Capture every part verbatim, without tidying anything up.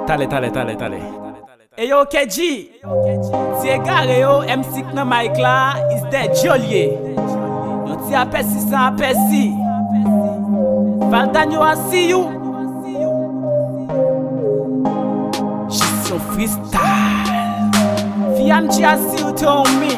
Tale, tale, tale, tale. Hey yo, K G. Tiye gare yo, M C nan mic la, is there Joliet. Yo ti apesi san apesi. Valdanyo, I see you. She's so freestyle. Fiamchi, I see you tell me.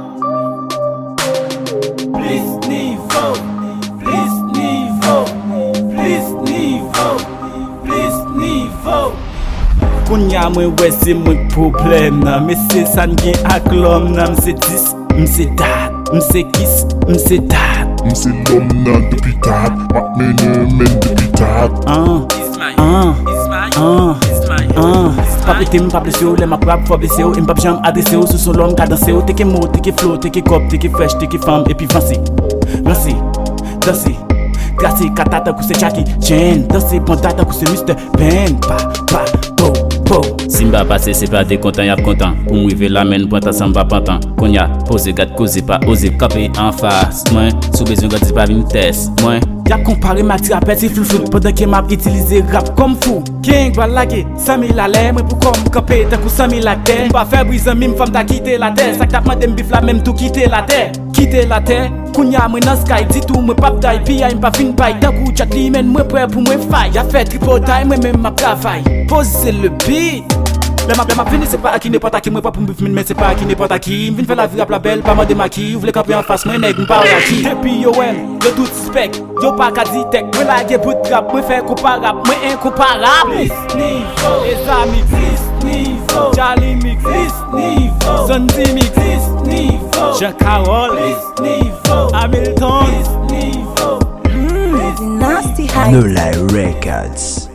Please niveau, please niveau, please niveau, please niveau. Kounya mwen wè se mwen problem nan. Me se san gen ak lom nan. Mse dis, mse dat, mse kis, mse dat. Mse lom nan depi tat, mak mene men depi tat. Ah, ah, ah, ah. Pape tim, pape se ou, le ma rap fò blese ou. Mbap jam adrese ou, sou son lom ka danse ou. Teke mo, teke flow, teke kop, teke fresh, teke fam, epi fancy. Lancy, dansi, grasi, katata kou se Jackie Chan. Dansi, pondata kou se mister Ben. Pa, pa, po, po. Simba passe c'est pas des contents y'a content. Pour m'river la main pointe samba pantan. Konya pose gade cause pas oser capé en face. Moi sous besoin gade pas une test. Moi y'a comparé ma tirapette si flou pendant que m'a utilisé rap comme fou. King va laguer, cent mille à l'air, moi pour comme capé tant que cent mille à terre. Pas faire briser mime femme t'a quitté la terre. Ça t'a demandé m'bif la même tout quitter la terre. Quitter la terre. Kounya moi dans sky dit tout moi pap taille puis y'a pas fin paille. Tant que chat li men moi prêt pour moi faille. Y'a fait triple time moi même m'a travail. Pose c'est le beat. Le map, le map fini, c'est pas à qui n'est pas à qui, moi pas pour me faire, mais c'est pas à qui n'est pas à qui. M'vin faire la vie à la belle, pas moi de maquille. Vous voulez camper en face, moi nèg, m'parle à qui. Depuis yo well, yo tout spec, yo pas qu'à dire tech. Moi la gué bout rap, moi faire comparable, moi incomparable. Please niveau, les amis, please niveau. Charlie mix, please niveau. Sandy mix, please niveau. Jean Carol, please niveau. Hamilton, please niveau. Nasty High. No Lie Records.